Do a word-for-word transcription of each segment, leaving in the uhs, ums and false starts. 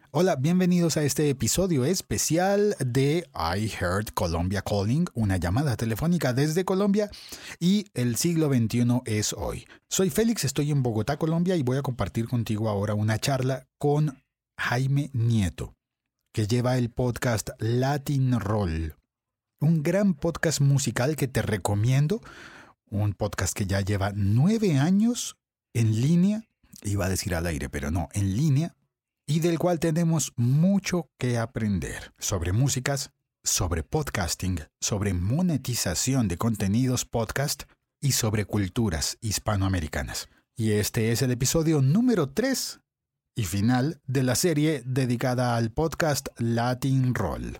Hola, bienvenidos a este episodio especial de I Heard Colombia Calling, una llamada telefónica desde Colombia y el siglo veintiuno es hoy. Soy Félix, estoy en Bogotá, Colombia y voy a compartir contigo ahora una charla con Jaime Nieto, que lleva el podcast Latin Roll, un gran podcast musical que te recomiendo, un podcast que ya lleva nueve años en línea, iba a decir al aire, pero no, en línea, y del cual tenemos mucho que aprender sobre músicas, sobre podcasting, sobre monetización de contenidos podcast y sobre culturas hispanoamericanas. Y este es el episodio número tres y final de la serie dedicada al podcast Latin Roll.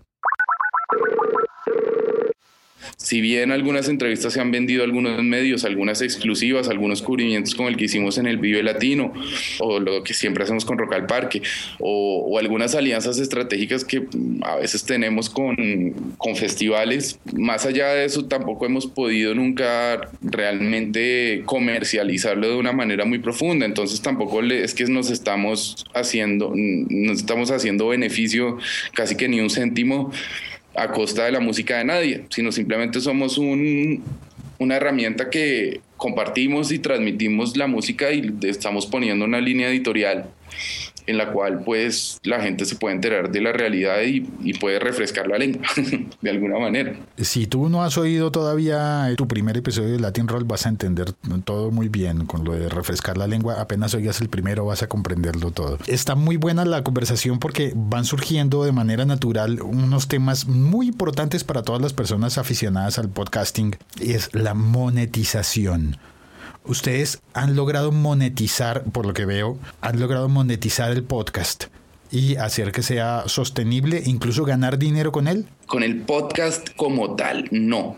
Si bien algunas entrevistas se han vendido a algunos medios, algunas exclusivas, algunos cubrimientos como el que hicimos en el Vive Latino o lo que siempre hacemos con Rock al Parque o, o algunas alianzas estratégicas que a veces tenemos con, con festivales, más allá de eso tampoco hemos podido nunca realmente comercializarlo de una manera muy profunda, entonces tampoco le, es que nos estamos haciendo, nos estamos haciendo beneficio casi que ni un céntimo a costa de la música de nadie, sino simplemente somos un, una herramienta que compartimos y transmitimos la música y estamos poniendo una línea editorial en la cual pues la gente se puede enterar de la realidad y, y puede refrescar la lengua de alguna manera. Si tú no has oído todavía tu primer episodio de Latin Roll, vas a entender todo muy bien con lo de refrescar la lengua. Apenas oigas el primero vas a comprenderlo todo. Está muy buena la conversación porque van surgiendo de manera natural unos temas muy importantes para todas las personas aficionadas al podcasting. Es la monetización. Ustedes han logrado monetizar, por lo que veo, han logrado monetizar el podcast y hacer que sea sostenible, incluso ganar dinero con él. Con el podcast como tal, no.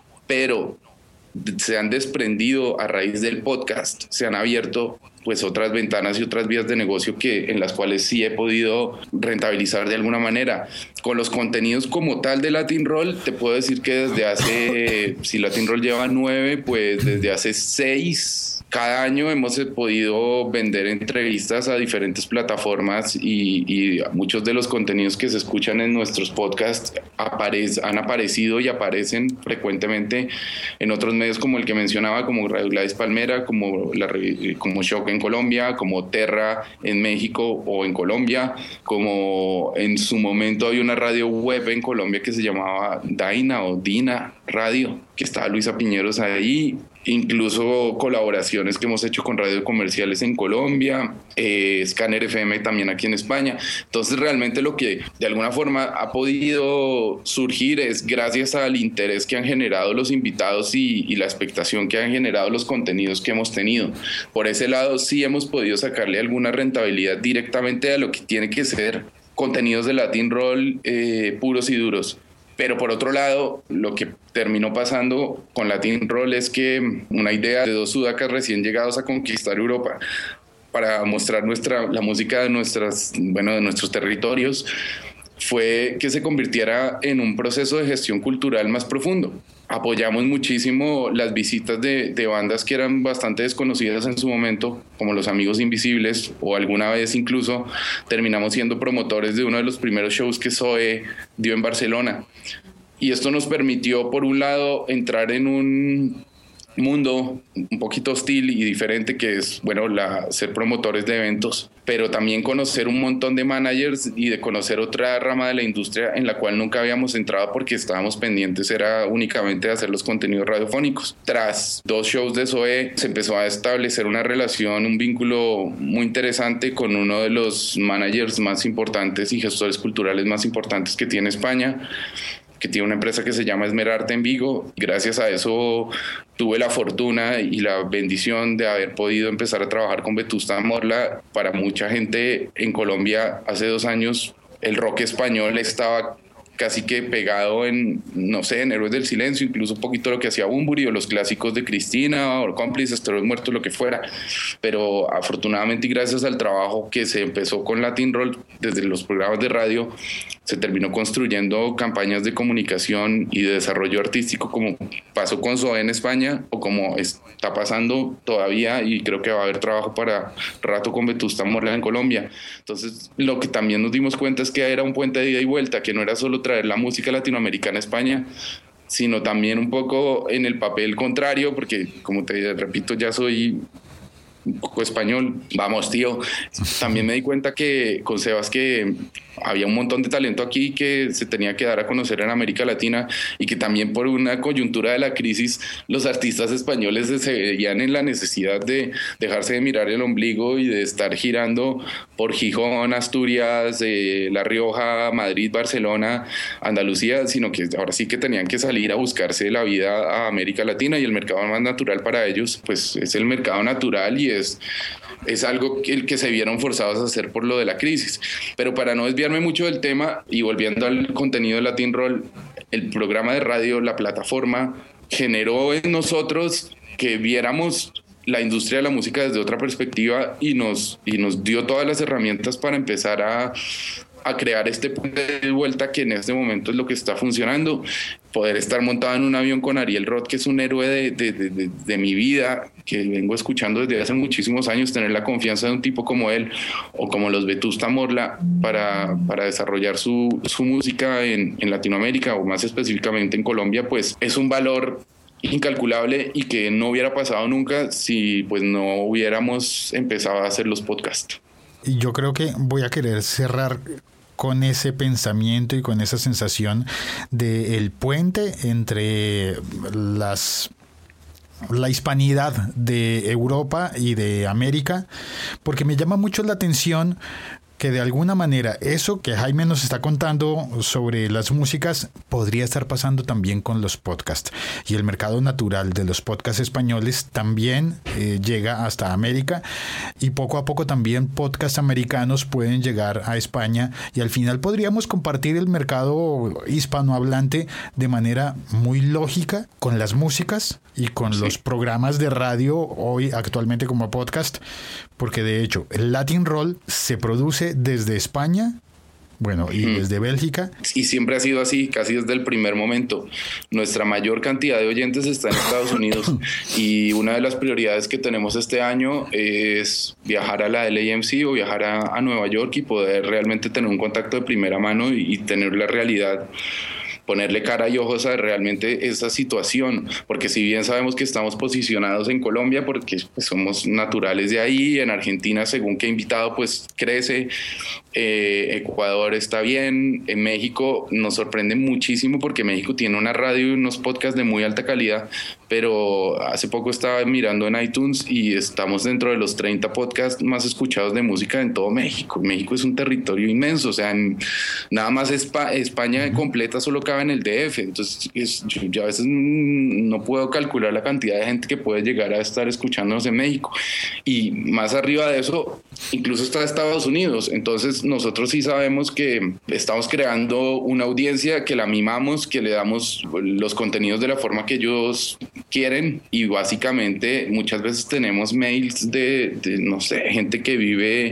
Pero se han desprendido a raíz del podcast, se han abierto pues otras ventanas y otras vías de negocio que en las cuales sí he podido rentabilizar de alguna manera. Con los contenidos como tal de Latin Roll, te puedo decir que desde hace, si Latin Roll lleva nueve, pues desde hace seis, cada año hemos podido vender entrevistas a diferentes plataformas y, y muchos de los contenidos que se escuchan en nuestros podcasts aparec- han aparecido y aparecen frecuentemente en otros medios como el que mencionaba, como Radio Gladys Palmera, como, la, como Shock en Colombia, como Terra en México o en Colombia, como en su momento había una radio web en Colombia que se llamaba Daina o Dina Radio, que estaba Luisa Piñeros ahí, incluso colaboraciones que hemos hecho con radios comerciales en Colombia, eh, Scanner F M también aquí en España. Entonces realmente lo que de alguna forma ha podido surgir es gracias al interés que han generado los invitados y, y la expectación que han generado los contenidos que hemos tenido. Por ese lado sí hemos podido sacarle alguna rentabilidad directamente a lo que tiene que ser contenidos de Latin Roll eh, puros y duros. Pero por otro lado, lo que terminó pasando con Latin Roll es que una idea de dos sudacas recién llegados a conquistar Europa para mostrar nuestra, la música de, nuestras, bueno, de nuestros territorios fue que se convirtiera en un proceso de gestión cultural más profundo. Apoyamos muchísimo las visitas de, de bandas que eran bastante desconocidas en su momento, como Los Amigos Invisibles, o alguna vez incluso terminamos siendo promotores de uno de los primeros shows que Zoe dio en Barcelona. Y esto nos permitió, por un lado, entrar en un mundo un poquito hostil y diferente, que es, bueno, la, ser promotores de eventos, pero también conocer un montón de managers y de conocer otra rama de la industria en la cual nunca habíamos entrado porque estábamos pendientes, era únicamente de hacer los contenidos radiofónicos. Tras dos shows de Zoe, se empezó a establecer una relación, un vínculo muy interesante con uno de los managers más importantes y gestores culturales más importantes que tiene España, que tiene una empresa que se llama Esmerarte en Vigo. Gracias a eso tuve la fortuna y la bendición de haber podido empezar a trabajar con Vetusta Morla. Para mucha gente en Colombia hace dos años el rock español estaba casi que pegado en, no sé, en Héroes del Silencio, incluso un poquito lo que hacía Bunbury o los clásicos de Cristina o Cómplices, Toros Muertos, lo que fuera. Pero afortunadamente y gracias al trabajo que se empezó con Latin Roll desde los programas de radio, se terminó construyendo campañas de comunicación y de desarrollo artístico, como pasó con Zoé en España o como está pasando todavía, y creo que va a haber trabajo para rato con Vetusta Morla en Colombia. Entonces, lo que también nos dimos cuenta es que era un puente de ida y vuelta, que no era solo traer la música latinoamericana a España, sino también un poco en el papel contrario, porque como te repito, ya soy un poco español, vamos tío, también me di cuenta que con Sebas que había un montón de talento aquí que se tenía que dar a conocer en América Latina, y que también por una coyuntura de la crisis los artistas españoles se veían en la necesidad de dejarse de mirar el ombligo y de estar girando por Gijón, Asturias, eh, La Rioja, Madrid, Barcelona, Andalucía, sino que ahora sí que tenían que salir a buscarse la vida a América Latina, y el mercado más natural para ellos pues es el mercado natural, y es es algo que, que se vieron forzados a hacer por lo de la crisis. Pero para no desviarme mucho del tema y volviendo al contenido de Latin Roll, el programa de radio, la plataforma, generó en nosotros que viéramos la industria de la música desde otra perspectiva, y nos, y nos dio todas las herramientas para empezar a, a crear este punto de vuelta que en este momento es lo que está funcionando. Poder estar montado en un avión con Ariel Roth, que es un héroe de, de, de, de mi vida, que vengo escuchando desde hace muchísimos años, tener la confianza de un tipo como él o como los Vetusta Morla para, para desarrollar su, su música en, en Latinoamérica, o más específicamente en Colombia, pues es un valor incalculable, y que no hubiera pasado nunca si pues no hubiéramos empezado a hacer los podcasts. Y yo creo que voy a querer cerrar con ese pensamiento y con esa sensación de el puente entre las la hispanidad de Europa y de América, porque me llama mucho la atención que de alguna manera eso que Jaime nos está contando sobre las músicas podría estar pasando también con los podcasts, y el mercado natural de los podcasts españoles también eh, llega hasta América, y poco a poco también podcasts americanos pueden llegar a España, y al final podríamos compartir el mercado hispanohablante de manera muy lógica con las músicas y con sí. los programas de radio hoy actualmente como podcast, porque de hecho el Latin Roll se produce desde España, bueno, y mm. desde Bélgica. Y siempre ha sido así, casi desde el primer momento. Nuestra mayor cantidad de oyentes está en Estados Unidos, y una de las prioridades que tenemos este año es viajar a la L A M C o viajar a, a Nueva York y poder realmente tener un contacto de primera mano y, y tener la realidad, ponerle cara y ojos a realmente esa situación, porque si bien sabemos que estamos posicionados en Colombia porque pues, somos naturales de ahí, en Argentina según qué invitado pues crece, eh, Ecuador está bien, en México nos sorprende muchísimo porque México tiene una radio y unos podcasts de muy alta calidad, pero hace poco estaba mirando en iTunes y estamos dentro de los treinta podcasts más escuchados de música en todo México. México es un territorio inmenso, o sea, en, nada más Espa- España completa solo cabe en el D F, entonces es, yo, yo a veces no puedo calcular la cantidad de gente que puede llegar a estar escuchándonos en México, y más arriba de eso incluso está Estados Unidos. Entonces nosotros sí sabemos que estamos creando una audiencia que la mimamos, que le damos los contenidos de la forma que ellos quieren, y básicamente muchas veces tenemos mails de, de no sé, gente que vive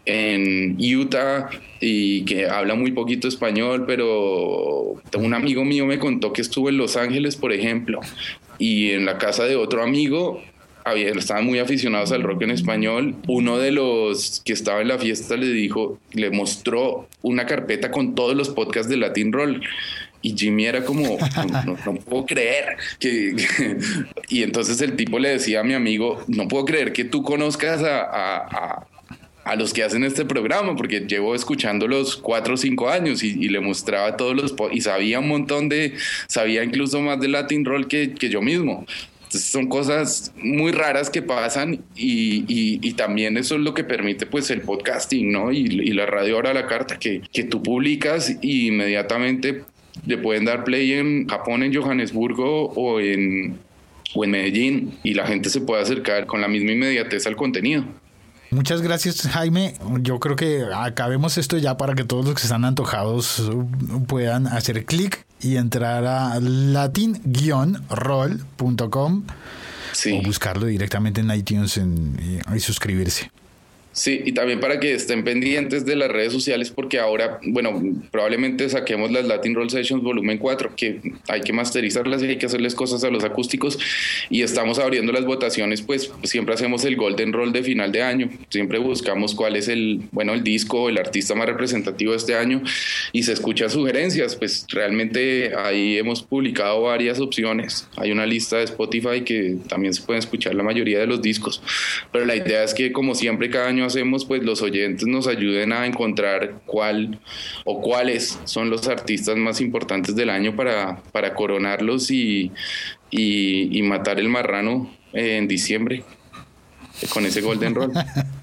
en Utah y que habla muy poquito español, pero un amigo mío me contó que estuvo en Los Ángeles, por ejemplo, y en la casa de otro amigo había, estaban muy aficionados al rock en español. Uno de los que estaba en la fiesta le dijo, le mostró una carpeta con todos los podcasts de Latin Roll. Y Jimmy era como, no, no, no puedo creer que, que... Y entonces el tipo le decía a mi amigo, no puedo creer que tú conozcas a, a, a, a los que hacen este programa, porque llevo escuchándolos cuatro o cinco años, y, y le mostraba todos los... Y sabía un montón de... Sabía incluso más de Latin Roll que, que yo mismo. Entonces son cosas muy raras que pasan, y, y, y también eso es lo que permite pues el podcasting, ¿no? Y, y la radio ahora a la carta, que, que tú publicas y inmediatamente le pueden dar play en Japón, en Johannesburgo o en, o en Medellín, y la gente se puede acercar con la misma inmediatez al contenido. Muchas gracias, Jaime. Yo creo que acabemos esto ya para que todos los que están antojados puedan hacer clic y entrar a latin roll punto com, sí, o buscarlo directamente en iTunes en, y, y suscribirse. Sí, y también para que estén pendientes de las redes sociales, porque ahora, bueno, probablemente saquemos las Latin Roll Sessions volumen cuatro, que hay que masterizarlas y hay que hacerles cosas a los acústicos, y estamos abriendo las votaciones, pues siempre hacemos el Golden Roll de final de año, siempre buscamos cuál es el, bueno, el disco o el artista más representativo de este año, y se escuchan sugerencias. Pues realmente ahí hemos publicado varias opciones, hay una lista de Spotify que también se pueden escuchar la mayoría de los discos, pero la idea es que, como siempre cada año hacemos, pues los oyentes nos ayuden a encontrar cuál o cuáles son los artistas más importantes del año para, para coronarlos y, y, y matar el marrano en diciembre con ese Golden Roll.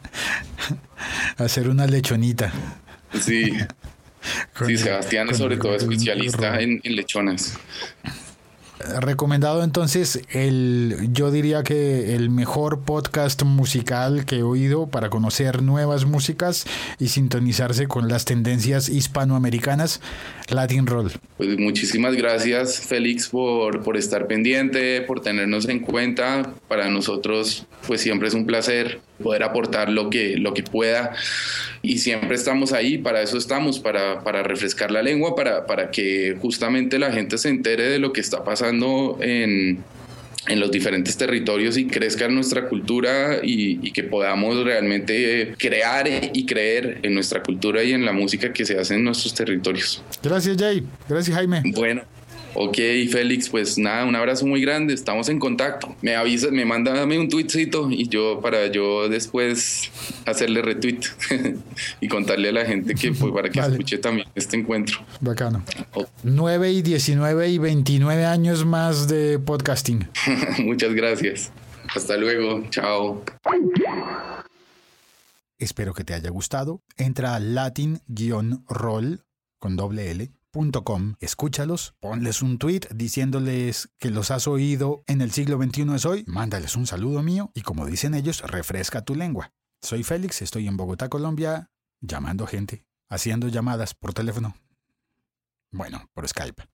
Hacer una lechonita. Sí, sí, Sebastián es sobre todo especialista en, en lechonas. Recomendado entonces el, yo diría que el mejor podcast musical que he oído para conocer nuevas músicas y sintonizarse con las tendencias hispanoamericanas, Latin Roll. Pues muchísimas gracias, Félix, por, por estar pendiente, por tenernos en cuenta. Para nosotros pues siempre es un placer poder aportar lo que, lo que pueda, y siempre estamos ahí, para eso estamos, para, para refrescar la lengua, para, para que justamente la gente se entere de lo que está pasando en, en los diferentes territorios y crezca nuestra cultura, y, y que podamos realmente crear y creer en nuestra cultura y en la música que se hace en nuestros territorios. Gracias, Jay. Gracias, Jaime. Bueno. Ok, Félix, pues nada, un abrazo muy grande, estamos en contacto. Me avisa, me manda un tweetcito y yo, para yo después hacerle retweet y contarle a la gente que, pues, para que vale. escuche también este encuentro. Bacano. Oh. nueve y diecinueve y veintinueve años más de podcasting. Muchas gracias. Hasta luego. Chao. Espero que te haya gustado. Entra a latin-roll con doble L. .com, escúchalos, ponles un tweet diciéndoles que los has oído en El Siglo veintiuno es hoy, mándales un saludo mío y, como dicen ellos, refresca tu lengua. Soy Félix, estoy en Bogotá, Colombia, llamando gente, haciendo llamadas por teléfono. Bueno, por Skype.